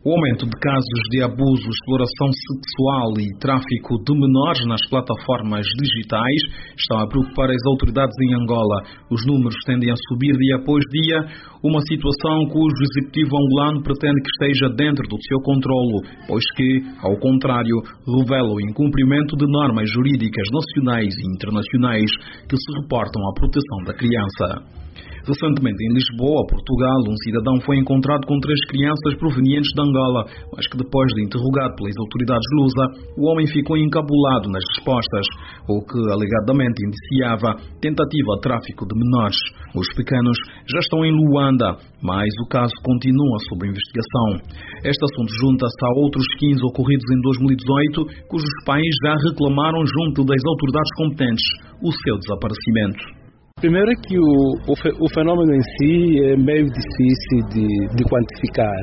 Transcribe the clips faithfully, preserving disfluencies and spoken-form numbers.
O aumento de casos de abuso, exploração sexual e tráfico de menores nas plataformas digitais estão a preocupar as autoridades em Angola. Os números tendem a subir dia após dia, uma situação cujo executivo angolano pretende que esteja dentro do seu controlo, pois que, ao contrário, revela o incumprimento de normas jurídicas nacionais e internacionais que se reportam à proteção da criança. Recentemente, em Lisboa, Portugal, um cidadão foi encontrado com três crianças provenientes de Angola, mas que depois de interrogado pelas autoridades lusa, o homem ficou encabulado nas respostas, o que alegadamente indiciava tentativa de tráfico de menores. Os pequenos já estão em Luanda, mas o caso continua sob investigação. Este assunto junta-se a outros quinze ocorridos em dois mil e dezoito, cujos pais já reclamaram junto das autoridades competentes o seu desaparecimento. Primeiro é que o, o fenômeno em si é meio difícil de, de quantificar.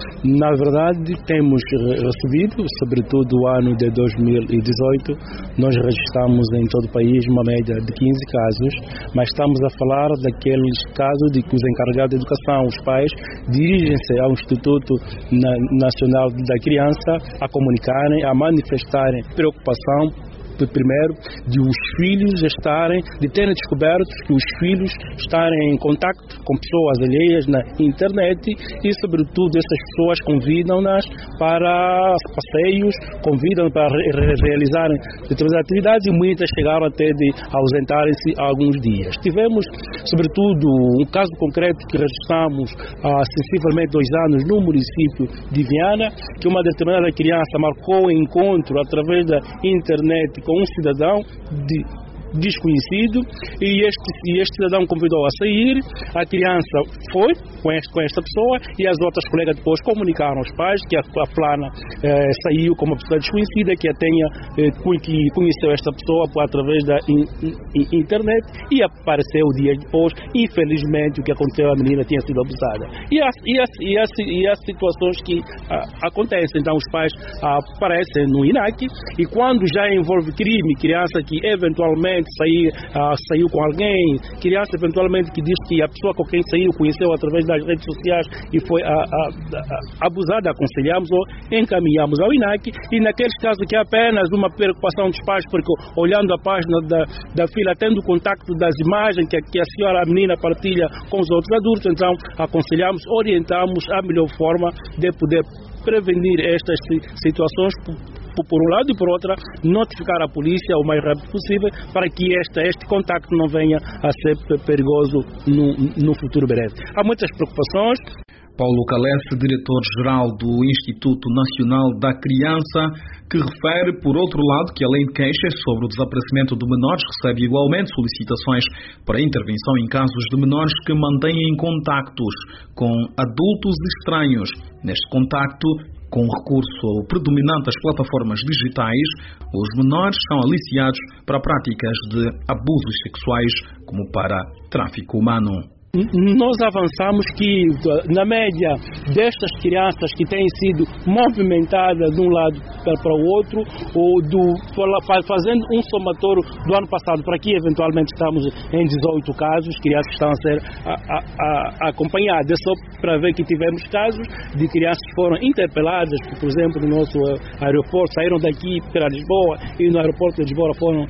Na verdade, temos recebido, sobretudo o ano de dois mil e dezoito, nós registramos em todo o país uma média de quinze casos, mas estamos a falar daqueles casos de que os encarregados de educação, os pais, dirigem-se ao Instituto Nacional da Criança a comunicarem, a manifestarem preocupação, primeiro, de os filhos estarem, de terem descoberto que os filhos estarem em contacto com pessoas alheias na internet e, sobretudo, essas pessoas convidam-nas para passeios, convidam para re realizarem determinadas atividades e muitas chegaram até de ausentarem-se alguns dias. Tivemos, sobretudo, um caso concreto que registramos há sensivelmente dois anos no município de Viana, que uma determinada criança marcou um encontro através da internet com um cidadão de desconhecido e este, e este cidadão convidou a sair, a criança foi com, este, com esta pessoa e as outras colegas depois comunicaram aos pais que a, a plana eh, saiu com uma pessoa desconhecida que a tenha, eh, que conheceu esta pessoa por, através da in, in, internet e apareceu dias depois. Infelizmente o que aconteceu, a menina tinha sido abusada e as, e as, e as, e as situações que ah, acontecem, então os pais ah, aparecem no I N A C e quando já envolve crime, criança que eventualmente Sair, uh, saiu com alguém, criança eventualmente que diz que a pessoa com quem saiu conheceu através das redes sociais e foi uh, uh, uh, abusada, aconselhamos ou encaminhamos ao I N A C e naqueles casos que é apenas uma preocupação dos pais, porque olhando a página da, da filha, tendo contato das imagens que, que a senhora, a menina partilha com os outros adultos, então aconselhamos, orientamos a melhor forma de poder prevenir estas situações, por um lado, e por outra, notificar a polícia o mais rápido possível para que este, este contacto não venha a ser perigoso no, no futuro breve. Há muitas preocupações. Paulo Calesse, diretor-geral do Instituto Nacional da Criança, que refere, por outro lado, que além de queixas sobre o desaparecimento de menores, recebe igualmente solicitações para intervenção em casos de menores que mantêm contactos com adultos estranhos. Neste contacto, com recurso predominante às plataformas digitais, os menores são aliciados para práticas de abusos sexuais, como para tráfico humano. Nós avançamos que, na média destas crianças que têm sido movimentadas de um lado para o outro, ou do, fazendo um somatório do ano passado, para aqui eventualmente estamos em dezoito casos, crianças que estão a ser a, a, a, acompanhadas. É só para ver que tivemos casos de crianças que foram interpeladas, que, por exemplo, no nosso aeroporto, saíram daqui para Lisboa e no aeroporto de Lisboa foram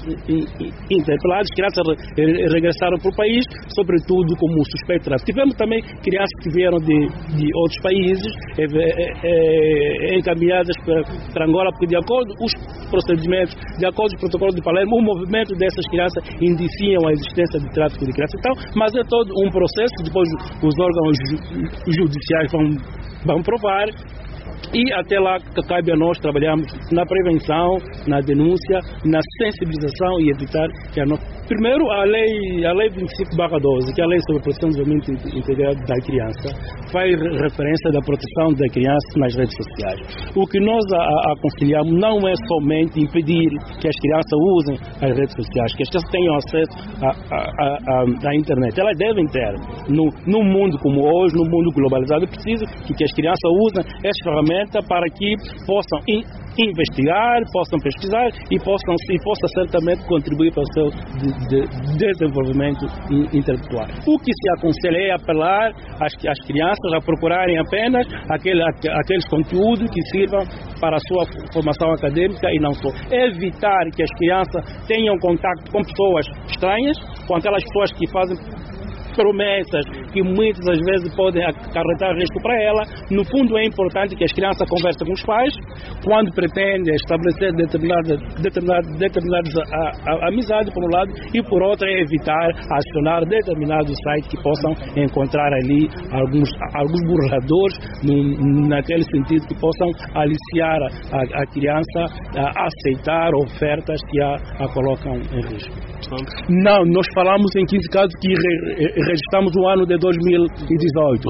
interpeladas, crianças regressaram para o país, sobretudo como suspeito. Tivemos também crianças que vieram de, de outros países é, é, é, encaminhadas para, para Angola, porque de acordo com os procedimentos, de acordo com os protocolos de Palermo, o movimento dessas crianças indiciam a existência de tráfico de crianças. Então, mas é todo um processo, depois os órgãos judiciais vão, vão provar. E até lá cabe a nós trabalharmos na prevenção, na denúncia, na sensibilização e evitar que a nossa... Primeiro, a lei, a lei vinte e cinco barra doze, que é a lei sobre a proteção do desenvolvimento integral da criança, faz referência da proteção da criança nas redes sociais. O que nós a, a aconselhamos não é somente impedir que as crianças usem as redes sociais, que as crianças tenham acesso à internet. Elas devem ter. No, no mundo como hoje, no mundo globalizado, é preciso que, que as crianças usem esta ferramenta para que possam in, investigar, possam pesquisar e possam, e possam certamente contribuir para o seu de, de desenvolvimento intelectual. O que se aconselha é apelar às, às crianças a procurarem apenas aquele, aqueles conteúdos que sirvam para a sua formação acadêmica e não só. Evitar que as crianças tenham contato com pessoas estranhas, com aquelas pessoas que fazem promessas que muitas das vezes podem acarretar risco para ela. No fundo, é importante que as crianças conversem com os pais quando pretendem estabelecer determinadas, determinadas, determinadas a, a, amizades, por um lado, e por outro, é evitar acionar determinados sites que possam encontrar ali alguns, alguns burladores no, naquele sentido que possam aliciar a, a criança a aceitar ofertas que a, a colocam em risco. Não, nós falamos em quinze casos que re, registramos no ano de dois mil e dezoito.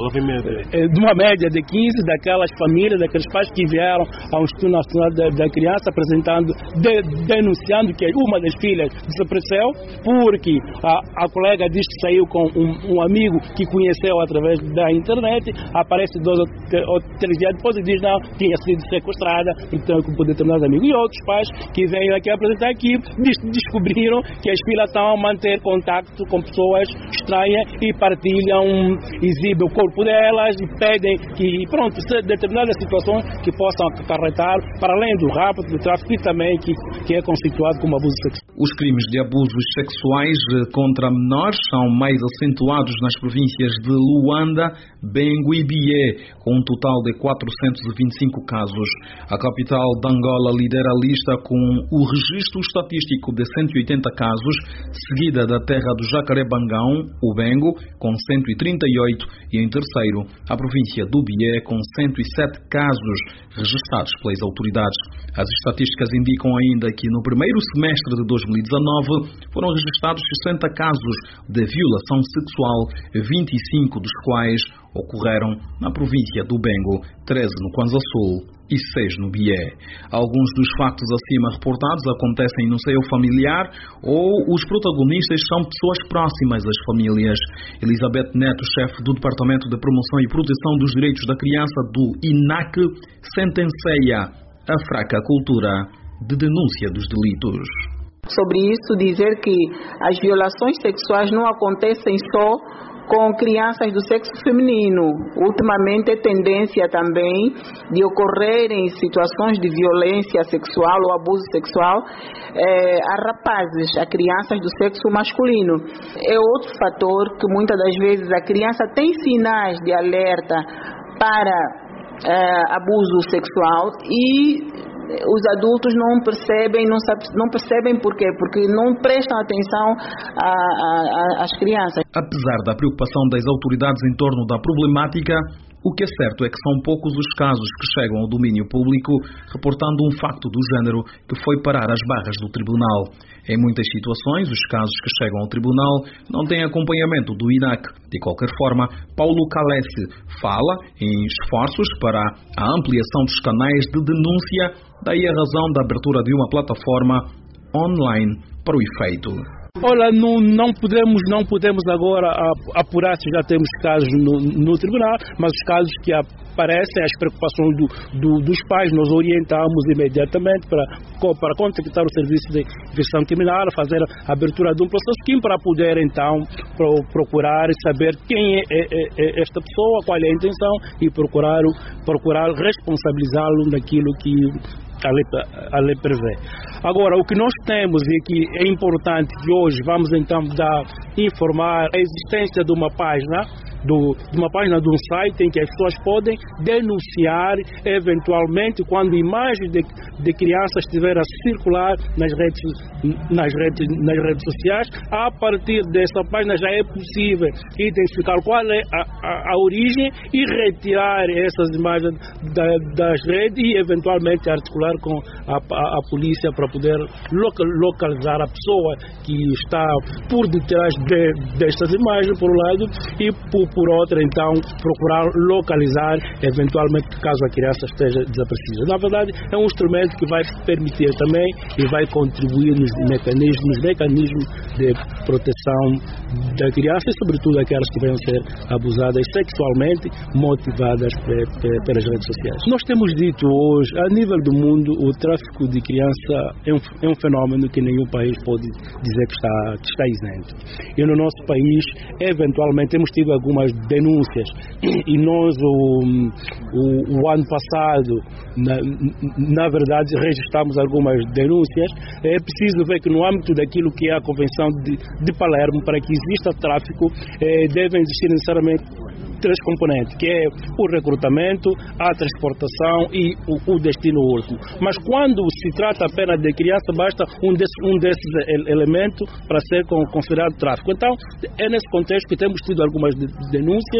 De uma média de quinze daquelas famílias, daqueles pais que vieram ao Instituto Nacional da, da Criança apresentando, de, denunciando que uma das filhas desapareceu porque a, a colega diz que saiu com um, um amigo que conheceu através da internet, aparece dois ou três dias depois e diz não, tinha sido sequestrada, então com determinados amigos. E outros pais que vêm aqui apresentar aqui descobriram que as filhas estão a manter contato com pessoas estranhas e partilham, exibem o corpo delas e pedem que, pronto, determinadas situações que possam acarretar, para além do rapto, do tráfico e também que, que é constituído como abuso sexual. Os crimes de abusos sexuais contra menores são mais acentuados nas províncias de Luanda, Bengo e Bié, com um total de quatrocentos e vinte e cinco casos. A capital de Angola lidera a lista com o registro estatístico de cento e oitenta casos, seguida da terra do Jacarebangão, o Bengo, com cento e trinta e oito, e em terceiro, a província do Bié, com cento e sete casos registrados pelas autoridades. As estatísticas indicam ainda que no primeiro semestre de dois mil e dezanove foram registrados sessenta casos de violação sexual, vinte e cinco dos quais ocorreram na província do Bengo, treze no Kwanza Sul e seis no Bié. Alguns dos factos acima reportados acontecem no seio familiar ou os protagonistas são pessoas próximas às famílias. Elizabeth Neto, chefe do Departamento de Promoção e Proteção dos Direitos da Criança do I N A C, sentencia a fraca cultura de denúncia dos delitos. Sobre isso, dizer que as violações sexuais não acontecem só com crianças do sexo feminino. Ultimamente é tendência também de ocorrerem situações de violência sexual ou abuso sexual eh, a rapazes, a crianças do sexo masculino. É outro fator que muitas das vezes a criança tem sinais de alerta para eh, abuso sexual e os adultos não percebem, não, sabe, não percebem por quê? Porque não prestam atenção às crianças. Apesar da preocupação das autoridades em torno da problemática, o que é certo é que são poucos os casos que chegam ao domínio público, reportando um facto do género que foi parar as barras do tribunal. Em muitas situações, os casos que chegam ao tribunal não têm acompanhamento do I N A C. De qualquer forma, Paulo Calesse fala em esforços para a ampliação dos canais de denúncia, daí a razão da abertura de uma plataforma online para o efeito. Olha, não, não, podemos, não podemos agora apurar se já temos casos no, no tribunal, mas os casos que aparecem, as preocupações do, do, dos pais, nós orientamos imediatamente para, para contactar o Serviço de Investigação Criminal, fazer a abertura de um processo K I M para poder então pro, procurar saber quem é, é, é esta pessoa, qual é a intenção e procurar, procurar responsabilizá-lo daquilo que a lei, a lei prevê. Agora, o que nós temos e que é importante que hoje vamos então dar, informar a existência de uma página, do, de uma página de um site em que as pessoas podem denunciar eventualmente quando imagens de, de crianças estiverem a circular nas redes, nas, redes, nas redes sociais. A partir dessa página já é possível identificar qual é a, a, a origem e retirar essas imagens da, das redes e eventualmente articular com a, a, a polícia para poder local, localizar a pessoa que está por detrás de, destas imagens, por um lado, e por, por outra, então, procurar localizar, eventualmente, caso a criança esteja desaparecida. Na verdade, é um instrumento que vai permitir também e vai contribuir nos mecanismos, mecanismos de proteção da criança e, sobretudo, aquelas que venham ser abusadas sexualmente, motivadas pelas redes sociais. Nós temos dito hoje, a nível do mundo, o tráfico de criança é um, é um fenómeno que nenhum país pode dizer que está, que está isento. E no nosso país, eventualmente, temos tido algumas denúncias e nós, o, o, o ano passado, na, na verdade, registramos algumas denúncias. É preciso ver que no âmbito daquilo que é a Convenção de, de Palermo, para que exista tráfico, eh, devem existir necessariamente três componentes, que é o recrutamento, a transportação e o, o destino último. Mas quando se trata apenas de criança, basta um, desse, um desses elementos para ser considerado tráfico. Então, é nesse contexto que temos tido algumas denúncias,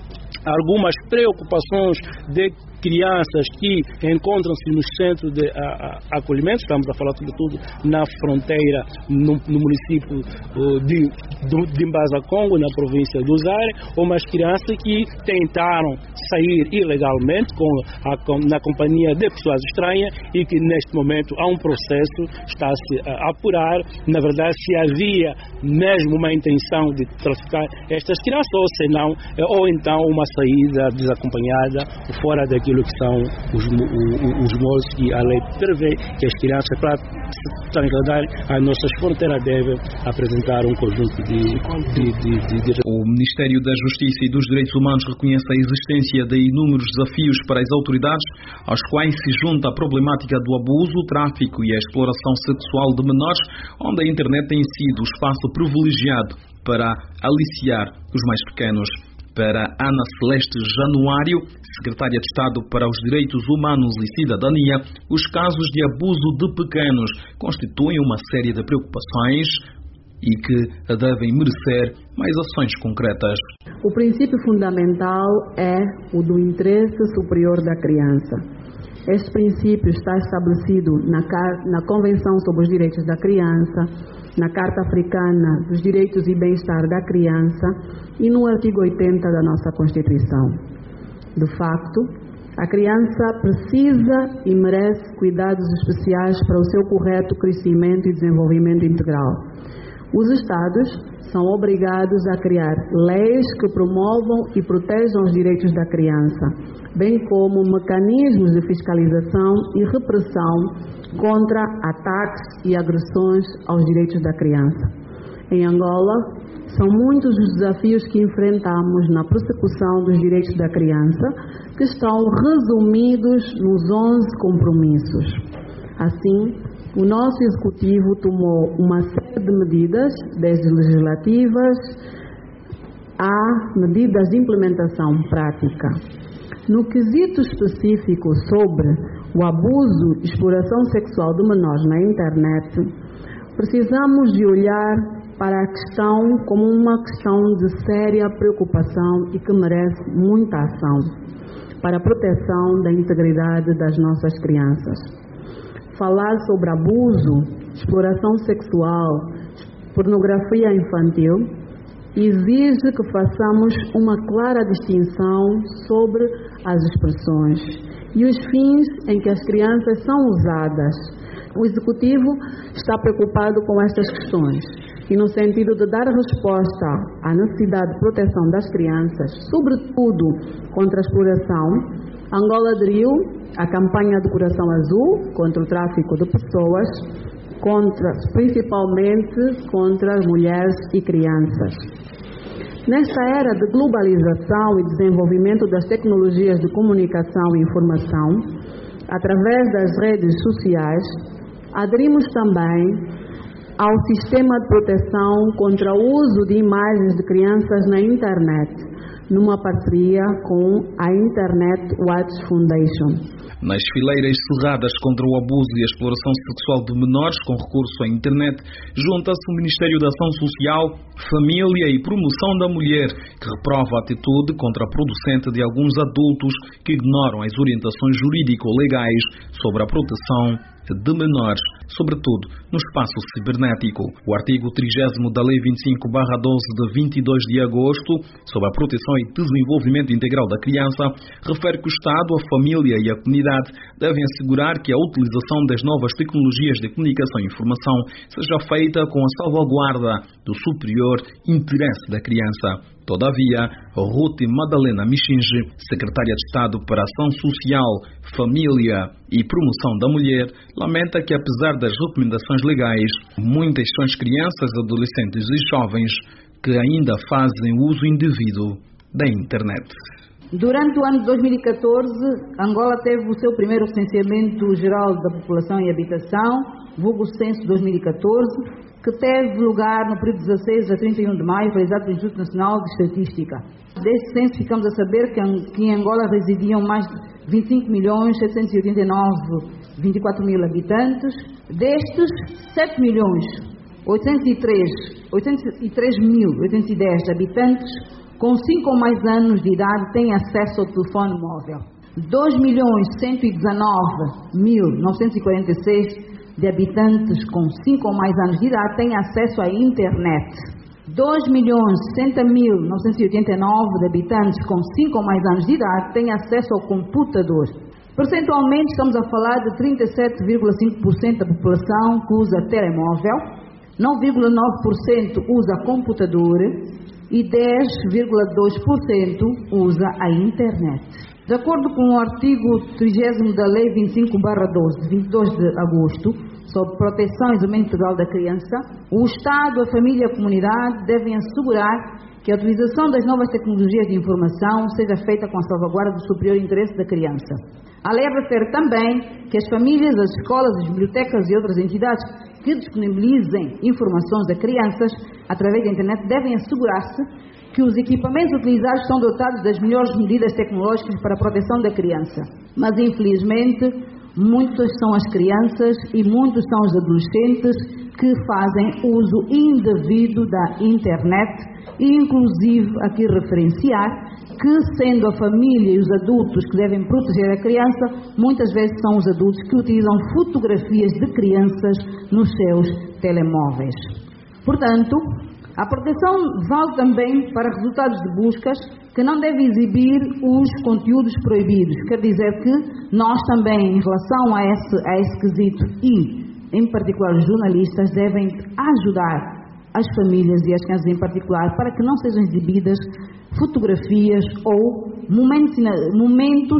algumas preocupações de crianças que encontram-se nos centros de a, a, acolhimento, estamos a falar sobretudo na fronteira, no, no município uh, de, de Mbaza Congo, na província do Zaire, umas crianças que tentaram sair ilegalmente com a, com, na companhia de pessoas estranhas e que neste momento há um processo, está-se a apurar, na verdade, se havia mesmo uma intenção de traficar estas crianças ou se não, ou então uma saída desacompanhada fora daquilo que são os, os modos que a lei prevê que as crianças, para se trasladarem às nossas fronteiras, devem apresentar um conjunto de, de, de, de, de... O Ministério da Justiça e dos Direitos Humanos reconhece a existência de inúmeros desafios para as autoridades, aos quais se junta a problemática do abuso, o tráfico e a exploração sexual de menores, onde a internet tem sido o espaço privilegiado para aliciar os mais pequenos. Para Ana Celeste Januário, secretária de Estado para os Direitos Humanos e Cidadania, os casos de abuso de pequenos constituem uma série de preocupações e que devem merecer mais ações concretas. O princípio fundamental é o do interesse superior da criança. Este princípio está estabelecido na, na Convenção sobre os Direitos da Criança, na Carta Africana dos Direitos e Bem-Estar da Criança e no artigo oitenta da nossa Constituição. De facto, a criança precisa e merece cuidados especiais para o seu correto crescimento e desenvolvimento integral. Os Estados são obrigados a criar leis que promovam e protejam os direitos da criança, bem como mecanismos de fiscalização e repressão contra ataques e agressões aos direitos da criança. Em Angola, são muitos os desafios que enfrentamos na persecução dos direitos da criança, que estão resumidos nos onze compromissos. Assim, o nosso Executivo tomou uma série de medidas, desde legislativas a medidas de implementação prática. No quesito específico sobre o abuso e exploração sexual de menores na internet, precisamos de olhar para a questão como uma questão de séria preocupação e que merece muita ação para a proteção da integridade das nossas crianças. Falar sobre abuso, exploração sexual, pornografia infantil, exige que façamos uma clara distinção sobre as expressões e os fins em que as crianças são usadas. O Executivo está preocupado com estas questões e, no sentido de dar resposta à necessidade de proteção das crianças, sobretudo contra a exploração, Angola aderiu à campanha do Coração Azul contra o tráfico de pessoas, contra, principalmente contra as mulheres e crianças. Nesta era de globalização e desenvolvimento das tecnologias de comunicação e informação, através das redes sociais, aderimos também ao sistema de proteção contra o uso de imagens de crianças na internet, numa parceria com a Internet Watch Foundation. Nas fileiras cerradas contra o abuso e a exploração sexual de menores com recurso à internet, junta-se o Ministério da Ação Social, Família e Promoção da Mulher, que reprova a atitude contraproducente de alguns adultos que ignoram as orientações jurídico-legais sobre a proteção de menores, sobretudo no espaço cibernético. O artigo trigésimo da Lei vinte e cinco barra doze de vinte e dois de agosto, sobre a proteção e desenvolvimento integral da criança, refere que o Estado, a família e a comunidade devem assegurar que a utilização das novas tecnologias de comunicação e informação seja feita com a salvaguarda do superior interesse da criança. Todavia, Ruth Madalena Michinge, secretária de Estado para Ação Social, Família e Promoção da Mulher, lamenta que, apesar das recomendações legais, muitas são as crianças, adolescentes e jovens que ainda fazem uso indevido da internet. Durante o ano de dois mil e catorze, Angola teve o seu primeiro recenseamento geral da população e habitação, vulgo Censo dois mil e catorze, que teve lugar no período de dezasseis a trinta e um de maio, realizado pelo Instituto Nacional de Estatística. Deste censo ficamos a saber que em Angola residiam mais de vinte e cinco milhões setecentos e oitenta e nove mil e vinte e quatro mil habitantes. Destes, sete milhões oitocentos e três mil oitocentos e dez habitantes com cinco ou mais anos de idade têm acesso ao telefone móvel. dois milhões cento e dezenove mil novecentos e quarenta e seis de habitantes com cinco ou mais anos de idade têm acesso à internet. dois milhões sessenta mil novecentos e oitenta e nove de habitantes com cinco ou mais anos de idade têm acesso ao computador. Percentualmente, estamos a falar de trinta e sete vírgula cinco por cento da população que usa telemóvel, nove vírgula nove por cento usa computador e dez vírgula dois por cento usa a internet. De acordo com o artigo trigésimo da Lei vinte e cinco barra doze, de vinte e dois de agosto, sobre proteção e desenvolvimento integral da criança, o Estado, a família e a comunidade devem assegurar que a utilização das novas tecnologias de informação seja feita com a salvaguarda do superior interesse da criança. A lei refere também que as famílias, as escolas, as bibliotecas e outras entidades que disponibilizem informações a crianças através da internet devem assegurar-se que os equipamentos utilizados estão dotados das melhores medidas tecnológicas para a proteção da criança. Mas, infelizmente, muitas são as crianças e muitos são os adolescentes que fazem uso indevido da internet e, inclusive, aqui referenciar que, sendo a família e os adultos que devem proteger a criança, muitas vezes são os adultos que utilizam fotografias de crianças nos seus telemóveis. Portanto, a proteção vale também para resultados de buscas que não devem exibir os conteúdos proibidos. Quer dizer que nós também, em relação a esse, a esse quesito e, em particular, os jornalistas, devem ajudar as famílias e as crianças em particular para que não sejam exibidas fotografias ou momentos, momentos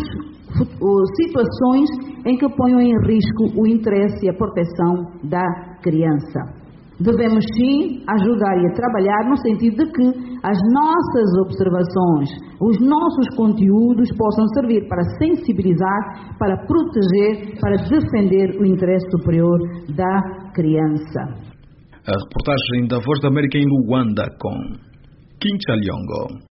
ou situações em que ponham em risco o interesse e a proteção da criança. Devemos, sim, ajudar e a trabalhar no sentido de que as nossas observações, os nossos conteúdos possam servir para sensibilizar, para proteger, para defender o interesse superior da criança. A reportagem da Voz da América em Luanda com Kim Chaliongo.